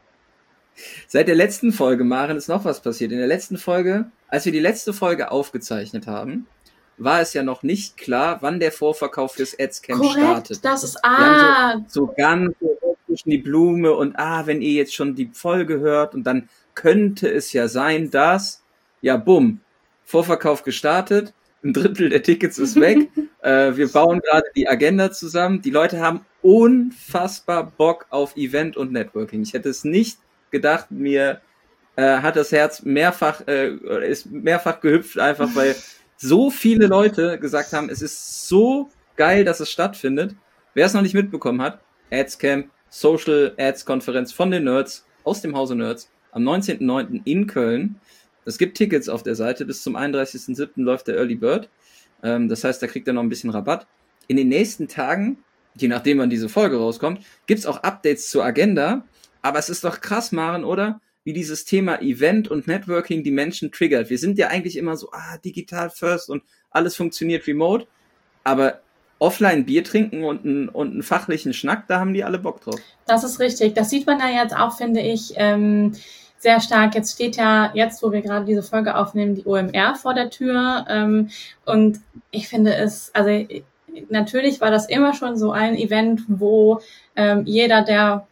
Seit der letzten Folge, Maren, ist noch was passiert. In der letzten Folge, als wir die letzte Folge aufgezeichnet haben, war es ja noch nicht klar, wann der Vorverkauf fürs Adscamp startet. Das ist, Wir haben so ganz zwischen die Blume und wenn ihr jetzt schon die Folge hört und dann könnte es ja sein, dass, ja bumm, Vorverkauf gestartet, 1/3 der Tickets ist weg, wir bauen gerade die Agenda zusammen, die Leute haben unfassbar Bock auf Event und Networking. Ich hätte es nicht gedacht, mir hat das Herz ist mehrfach gehüpft, einfach weil so viele Leute gesagt haben, es ist so geil, dass es stattfindet. Wer es noch nicht mitbekommen hat, Adscamp, Social Ads Konferenz von den Nerds, aus dem Hause Nerds, am 19.09. in Köln. Es gibt Tickets auf der Seite, bis zum 31.07. läuft der Early Bird. Das heißt, da kriegt ihr noch ein bisschen Rabatt. In den nächsten Tagen, je nachdem wann diese Folge rauskommt, gibt's auch Updates zur Agenda. Aber es ist doch krass, Maren, oder? Wie dieses Thema Event und Networking die Menschen triggert. Wir sind ja eigentlich immer so, digital first und alles funktioniert remote. Aber offline Bier trinken und einen fachlichen Schnack, da haben die alle Bock drauf. Das ist richtig. Das sieht man ja jetzt auch, finde ich, sehr stark. Jetzt steht ja, wo wir gerade diese Folge aufnehmen, die OMR vor der Tür. Und ich finde es, also natürlich war das immer schon so ein Event, wo jeder, der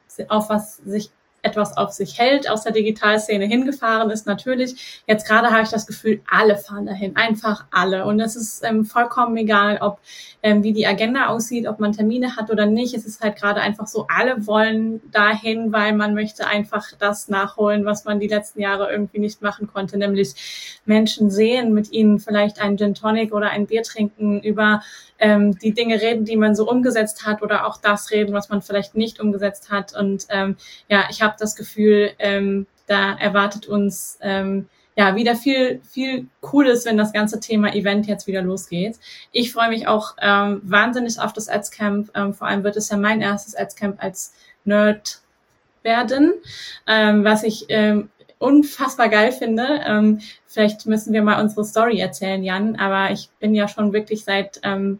etwas auf sich hält, aus der Digitalszene hingefahren ist, natürlich. Jetzt gerade habe ich das Gefühl, alle fahren dahin, einfach alle. Und es ist vollkommen egal, ob wie die Agenda aussieht, ob man Termine hat oder nicht. Es ist halt gerade einfach so, alle wollen dahin, weil man möchte einfach das nachholen, was man die letzten Jahre irgendwie nicht machen konnte, nämlich Menschen sehen, mit ihnen vielleicht einen Gin Tonic oder ein Bier trinken, über die Dinge reden, die man so umgesetzt hat oder auch das reden, was man vielleicht nicht umgesetzt hat. Und ich habe das Gefühl, da erwartet uns ja, wieder viel, viel cool ist, wenn das ganze Thema Event jetzt wieder losgeht. Ich freue mich auch wahnsinnig auf das Adscamp. Vor allem wird es ja mein erstes Adscamp als Nerd werden, was ich unfassbar geil finde. Vielleicht müssen wir mal unsere Story erzählen, Jan, aber ich bin ja schon wirklich seit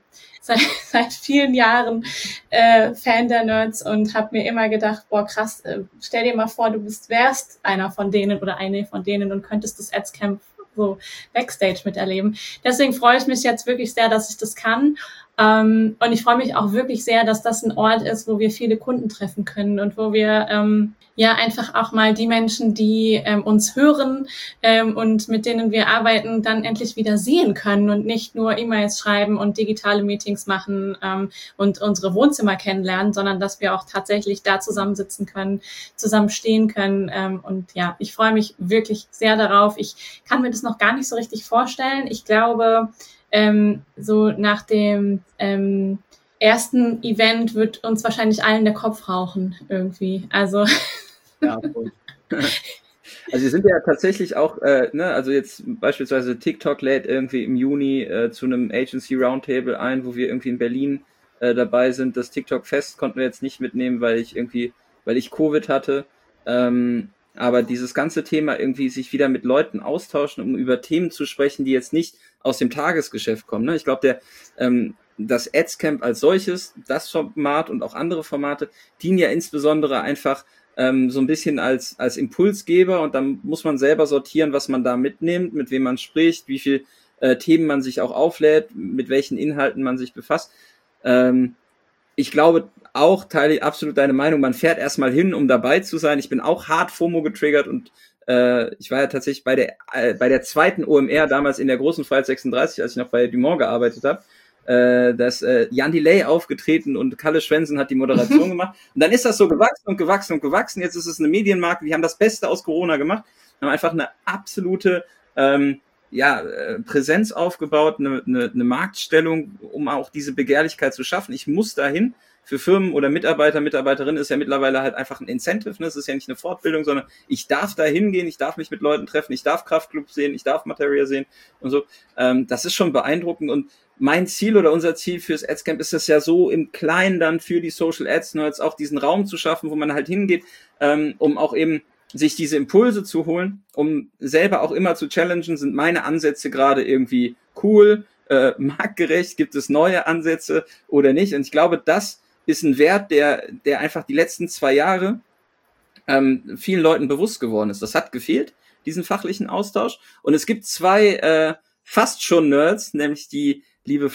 vielen Jahren Fan der Nerds und habe mir immer gedacht, boah krass, stell dir mal vor, du wärst einer von denen oder eine von denen und könntest das Adscamp so Backstage miterleben. Deswegen freue ich mich jetzt wirklich sehr, dass ich das kann. Und ich freue mich auch wirklich sehr, dass das ein Ort ist, wo wir viele Kunden treffen können und wo wir ja einfach auch mal die Menschen, die uns hören und mit denen wir arbeiten, dann endlich wieder sehen können und nicht nur E-Mails schreiben und digitale Meetings machen und unsere Wohnzimmer kennenlernen, sondern dass wir auch tatsächlich da zusammensitzen können, zusammen stehen können. Und ja, ich freue mich wirklich sehr darauf. Ich kann mir das noch gar nicht so richtig vorstellen. Ich glaube, so nach dem ersten Event wird uns wahrscheinlich allen der Kopf rauchen irgendwie. Also ja, voll. Also wir sind ja tatsächlich auch, also jetzt beispielsweise TikTok lädt irgendwie im Juni zu einem Agency Roundtable ein, wo wir irgendwie in Berlin dabei sind. Das TikTok Fest konnten wir jetzt nicht mitnehmen, weil ich Covid hatte. Aber dieses ganze Thema irgendwie sich wieder mit Leuten austauschen, um über Themen zu sprechen, die jetzt nicht aus dem Tagesgeschäft kommen. Ne? Ich glaube, das Adscamp als solches, das Format und auch andere Formate dienen ja insbesondere einfach so ein bisschen als Impulsgeber, und dann muss man selber sortieren, was man da mitnimmt, mit wem man spricht, wie viel Themen man sich auch auflädt, mit welchen Inhalten man sich befasst. Ich glaube auch, teile ich absolut deine Meinung, man fährt erstmal hin, um dabei zu sein. Ich bin auch hart FOMO getriggert und ich war ja tatsächlich bei der zweiten OMR damals in der großen Freiheit 36, als ich noch bei Dumont gearbeitet habe. dass Jan Delay aufgetreten und Kalle Schwensen hat die Moderation gemacht. Und dann ist das so gewachsen und gewachsen und gewachsen. Jetzt ist es eine Medienmarke, die haben das Beste aus Corona gemacht, haben einfach eine absolute Präsenz aufgebaut, eine Marktstellung, um auch diese Begehrlichkeit zu schaffen. Ich muss dahin. Für Firmen oder Mitarbeiter, Mitarbeiterinnen ist ja mittlerweile halt einfach ein Incentive, ne? Es ist ja nicht eine Fortbildung, sondern ich darf da hingehen, ich darf mich mit Leuten treffen, ich darf Kraftclub sehen, ich darf Materia sehen und so. Das ist schon beeindruckend, und mein Ziel oder unser Ziel fürs Adscamp ist es ja so im Kleinen dann für die Social Ads Nerds auch diesen Raum zu schaffen, wo man halt hingeht, um auch eben sich diese Impulse zu holen, um selber auch immer zu challengen, sind meine Ansätze gerade irgendwie cool, marktgerecht, gibt es neue Ansätze oder nicht? Und ich glaube, das ist ein Wert, der einfach die letzten 2 Jahre vielen Leuten bewusst geworden ist. Das hat gefehlt, diesen fachlichen Austausch. Und es gibt 2 fast schon Nerds, nämlich die liebe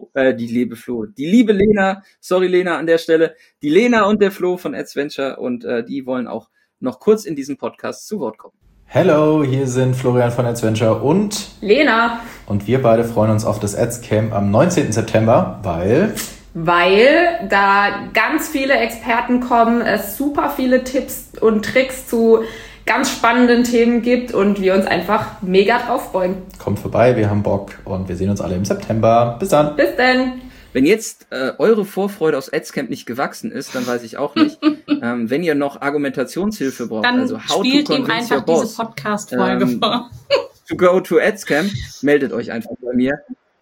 Lena, sorry Lena an der Stelle, die Lena und der Flo von Adsventure, und die wollen auch noch kurz in diesem Podcast zu Wort kommen. Hello, hier sind Florian von Adsventure und Lena. Und wir beide freuen uns auf das Adscamp am 19. September, weil da ganz viele Experten kommen, es super viele Tipps und Tricks zu ganz spannenden Themen gibt und wir uns einfach mega drauf freuen. Kommt vorbei, wir haben Bock und wir sehen uns alle im September. Bis dann. Bis dann. Wenn jetzt eure Vorfreude aufs Adscamp nicht gewachsen ist, dann weiß ich auch nicht. Wenn ihr noch Argumentationshilfe braucht, dann also how spielt to ihm convince einfach your boss, diese Podcast-Folge vor. To go to Adscamp, meldet euch einfach bei mir.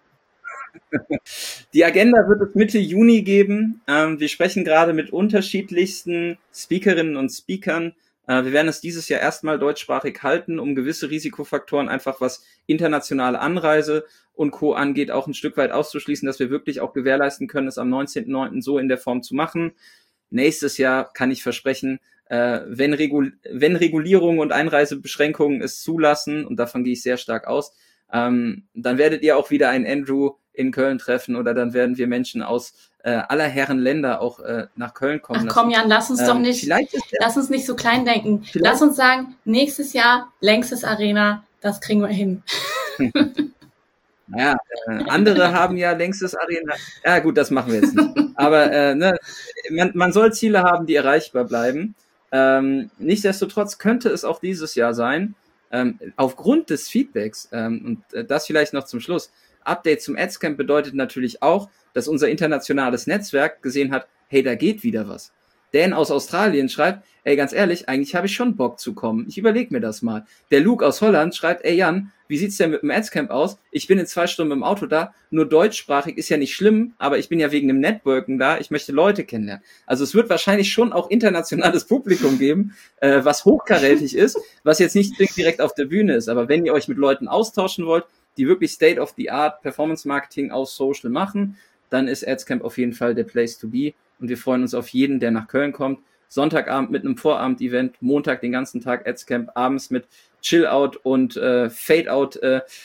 Die Agenda wird es Mitte Juni geben. Wir sprechen gerade mit unterschiedlichsten Speakerinnen und Speakern. Wir werden es dieses Jahr erstmal deutschsprachig halten, um gewisse Risikofaktoren einfach, was internationale Anreise und Co. angeht, auch ein Stück weit auszuschließen, dass wir wirklich auch gewährleisten können, es am 19.09. so in der Form zu machen. Nächstes Jahr kann ich versprechen, wenn Regulierungen und Einreisebeschränkungen es zulassen, und davon gehe ich sehr stark aus, dann werdet ihr auch wieder einen Andrew in Köln treffen, oder dann werden wir Menschen aus aller Herren Länder auch nach Köln kommen. Ach komm, Jan, lass uns doch nicht, lass uns nicht so klein denken. Lass uns sagen, nächstes Jahr Längstes Arena, das kriegen wir hin. Ja, andere haben ja Längstes Arena. Ja gut, das machen wir jetzt nicht. Aber man soll Ziele haben, die erreichbar bleiben. Nichtsdestotrotz könnte es auch dieses Jahr sein, aufgrund des Feedbacks, und das vielleicht noch zum Schluss, Update zum Adscamp bedeutet natürlich auch, dass unser internationales Netzwerk gesehen hat, hey, da geht wieder was. Dan aus Australien schreibt, ey, ganz ehrlich, eigentlich habe ich schon Bock zu kommen. Ich überlege mir das mal. Der Luke aus Holland schreibt, ey Jan, wie sieht's denn mit dem Adscamp aus? Ich bin in 2 Stunden im Auto da, nur deutschsprachig ist ja nicht schlimm, aber ich bin ja wegen dem Networken da, ich möchte Leute kennenlernen. Also es wird wahrscheinlich schon auch internationales Publikum geben, was hochkarätig ist, was jetzt nicht direkt auf der Bühne ist, aber wenn ihr euch mit Leuten austauschen wollt, die wirklich State-of-the-Art Performance Marketing aus Social machen, dann ist Adscamp auf jeden Fall der Place to be und wir freuen uns auf jeden, der nach Köln kommt. Sonntagabend mit einem Vorabend-Event, Montag den ganzen Tag Adscamp, abends mit Chill-Out und Fade-Out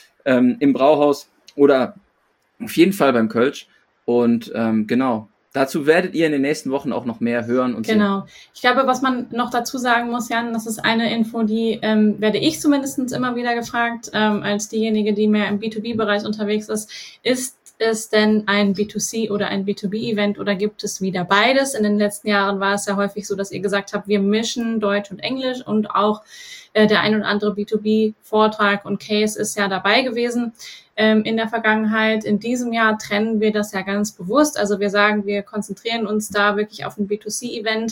im Brauhaus oder auf jeden Fall beim Kölsch. Und genau, dazu werdet ihr in den nächsten Wochen auch noch mehr hören und sehen. Genau. Ich glaube, was man noch dazu sagen muss, Jan, das ist eine Info, die werde ich zumindest immer wieder gefragt, als diejenige, die mehr im B2B-Bereich unterwegs ist. Ist es denn ein B2C oder ein B2B-Event oder gibt es wieder beides? In den letzten Jahren war es ja häufig so, dass ihr gesagt habt, wir mischen Deutsch und Englisch und auch der ein oder andere B2B-Vortrag und Case ist ja dabei gewesen in der Vergangenheit. In diesem Jahr trennen wir das ja ganz bewusst. Also wir sagen, wir konzentrieren uns da wirklich auf ein B2C-Event,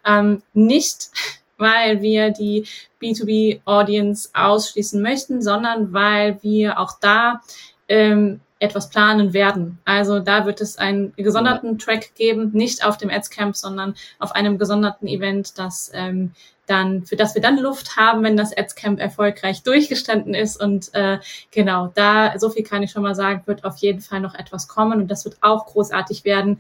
nicht weil wir die B2B-Audience ausschließen möchten, sondern weil wir auch da etwas planen werden. Also da wird es einen gesonderten Track geben, nicht auf dem Adscamp, sondern auf einem gesonderten Event, das für das wir dann Luft haben, wenn das Adscamp erfolgreich durchgestanden ist. Und genau, da, so viel kann ich schon mal sagen, wird auf jeden Fall noch etwas kommen und das wird auch großartig werden.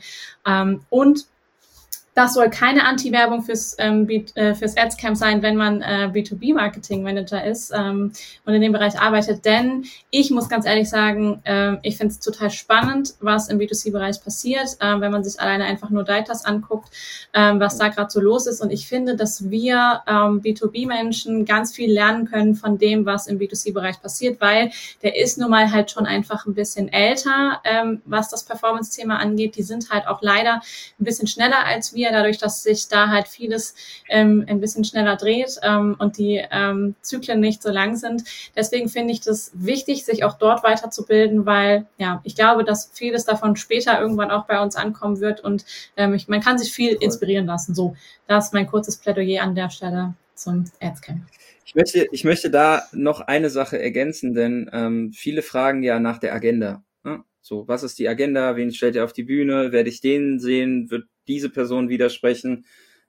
Und das soll keine Anti-Werbung fürs Adscamp sein, wenn man B2B-Marketing-Manager ist und in dem Bereich arbeitet. Denn ich muss ganz ehrlich sagen, ich finde es total spannend, was im B2C-Bereich passiert, wenn man sich alleine einfach nur Datas anguckt, was da gerade so los ist. Und ich finde, dass wir B2B-Menschen ganz viel lernen können von dem, was im B2C-Bereich passiert, weil der ist nun mal halt schon einfach ein bisschen älter, was das Performance-Thema angeht. Die sind halt auch leider ein bisschen schneller als wir, dadurch, dass sich da halt vieles ein bisschen schneller dreht und die Zyklen nicht so lang sind. Deswegen finde ich das wichtig, sich auch dort weiterzubilden, weil ja, ich glaube, dass vieles davon später irgendwann auch bei uns ankommen wird und man kann sich viel inspirieren lassen. So, das ist mein kurzes Plädoyer an der Stelle zum Adscamp. Ich möchte da noch eine Sache ergänzen, denn viele fragen ja nach der Agenda. Ne? So, was ist die Agenda? Wen stellt ihr auf die Bühne? Werde ich den sehen? Wird diese Person widersprechen?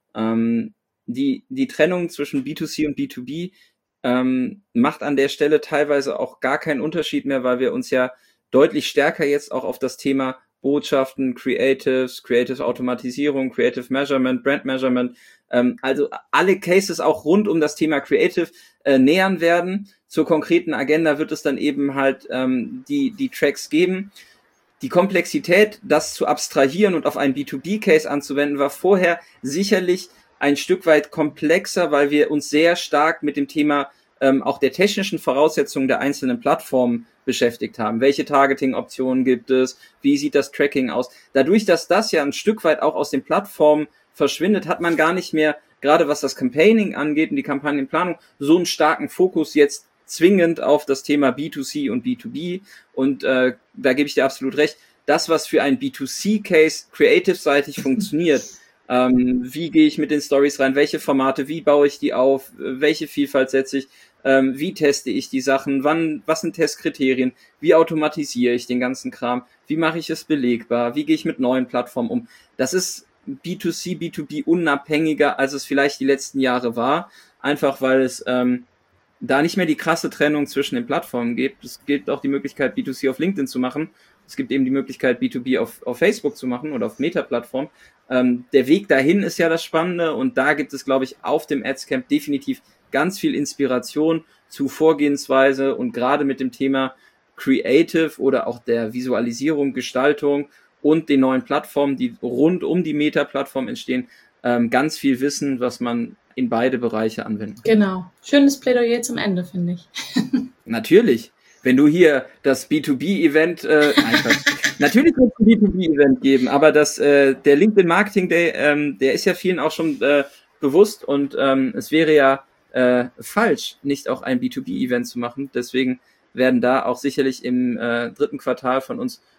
Die Trennung zwischen B2C und B2B macht an der Stelle teilweise auch gar keinen Unterschied mehr, weil wir uns ja deutlich stärker jetzt auch auf das Thema Botschaften, Creatives, Creative Automatisierung, Creative Measurement, Brand Measurement, also alle Cases auch rund um das Thema Creative nähern werden. Zur konkreten Agenda wird es dann eben halt die Tracks geben. Die Komplexität, das zu abstrahieren und auf einen B2B-Case anzuwenden, war vorher sicherlich ein Stück weit komplexer, weil wir uns sehr stark mit dem Thema auch der technischen Voraussetzungen der einzelnen Plattformen beschäftigt haben. Welche Targeting-Optionen gibt es? Wie sieht das Tracking aus? Dadurch, dass das ja ein Stück weit auch aus den Plattformen verschwindet, hat man gar nicht mehr, gerade was das Campaigning angeht und die Kampagnenplanung, so einen starken Fokus jetzt zwingend auf das Thema B2C und B2B. Und da gebe ich dir absolut recht. Das, was für ein B2C-Case creative-seitig funktioniert, wie gehe ich mit den Stories rein, welche Formate, wie baue ich die auf, welche Vielfalt setze ich, wie teste ich die Sachen, was sind Testkriterien, wie automatisiere ich den ganzen Kram, wie mache ich es belegbar, wie gehe ich mit neuen Plattformen um. Das ist B2C, B2B unabhängiger, als es vielleicht die letzten Jahre war, einfach weil es da nicht mehr die krasse Trennung zwischen den Plattformen gibt. Es gibt auch die Möglichkeit, B2C auf LinkedIn zu machen. Es gibt eben die Möglichkeit, B2B auf Facebook zu machen oder auf Meta-Plattform. Der Weg dahin ist ja das Spannende und da gibt es, glaube ich, auf dem Adscamp definitiv ganz viel Inspiration zu Vorgehensweise und gerade mit dem Thema Creative oder auch der Visualisierung, Gestaltung und den neuen Plattformen, die rund um die Meta-Plattform entstehen, ganz viel Wissen, was man in beide Bereiche anwenden kann. Genau. Schönes Plädoyer zum Ende, finde ich. Natürlich. Wenn du hier das B2B-Event, natürlich wird es ein B2B-Event geben, aber der LinkedIn Marketing Day, der ist ja vielen auch schon bewusst und es wäre ja falsch, nicht auch ein B2B-Event zu machen. Deswegen werden da auch sicherlich im 3. Quartal von uns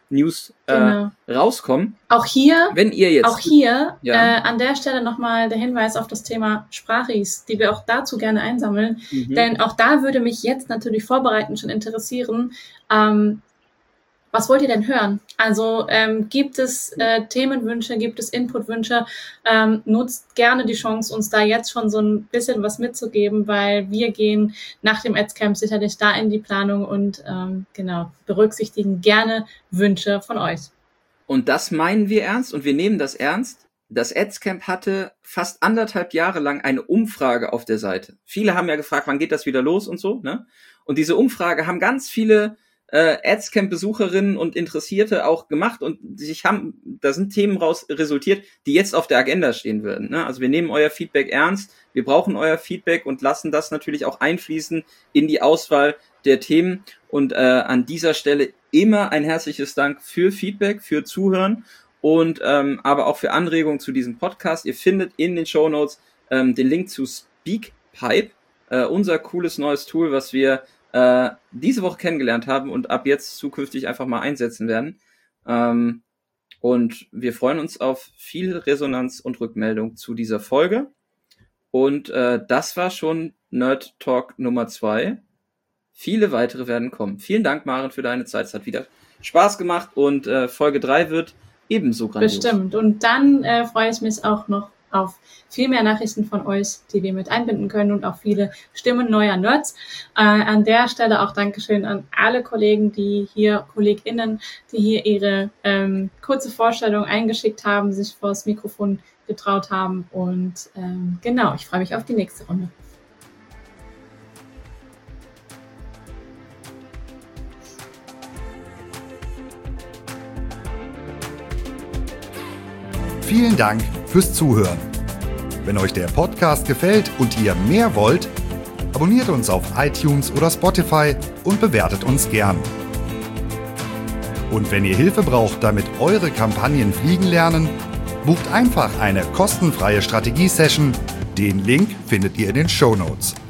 News rauskommen. Auch hier, wenn ihr jetzt an der Stelle nochmal der Hinweis auf das Thema Sprachis, die wir auch dazu gerne einsammeln. Denn auch da würde mich jetzt natürlich vorbereitend schon interessieren, was wollt ihr denn hören? Also gibt es Themenwünsche, gibt es Inputwünsche? Nutzt gerne die Chance, uns da jetzt schon so ein bisschen was mitzugeben, weil wir gehen nach dem Adscamp sicherlich da in die Planung und berücksichtigen gerne Wünsche von euch. Und das meinen wir ernst und wir nehmen das ernst. Das Adscamp hatte fast 1,5 Jahre lang eine Umfrage auf der Seite. Viele haben ja gefragt, wann geht das wieder los und so, ne? Und diese Umfrage haben ganz viele Adscamp-Besucherinnen und Interessierte auch gemacht und da sind Themen raus resultiert, die jetzt auf der Agenda stehen würden. Ne? Also wir nehmen euer Feedback ernst, wir brauchen euer Feedback und lassen das natürlich auch einfließen in die Auswahl der Themen. Und an dieser Stelle immer ein herzliches Dank für Feedback, für Zuhören und aber auch für Anregungen zu diesem Podcast. Ihr findet in den Shownotes den Link zu Speakpipe, unser cooles neues Tool, was wir diese Woche kennengelernt haben und ab jetzt zukünftig einfach mal einsetzen werden. Und wir freuen uns auf viel Resonanz und Rückmeldung zu dieser Folge. Und das war schon Nerd Talk Nummer 2. Viele weitere werden kommen. Vielen Dank, Maren, für deine Zeit. Es hat wieder Spaß gemacht und Folge 3 wird ebenso grandios. Bestimmt. Und dann freue ich mich auch noch auf viel mehr Nachrichten von euch, die wir mit einbinden können und auch viele Stimmen neuer Nerds. An der Stelle auch Dankeschön an alle Kollegen, KollegInnen, die hier ihre kurze Vorstellung eingeschickt haben, sich vor das Mikrofon getraut haben und ich freue mich auf die nächste Runde. Vielen Dank fürs Zuhören. Wenn euch der Podcast gefällt und ihr mehr wollt, abonniert uns auf iTunes oder Spotify und bewertet uns gern. Und wenn ihr Hilfe braucht, damit eure Kampagnen fliegen lernen, bucht einfach eine kostenfreie Strategie-Session. Den Link findet ihr in den Shownotes.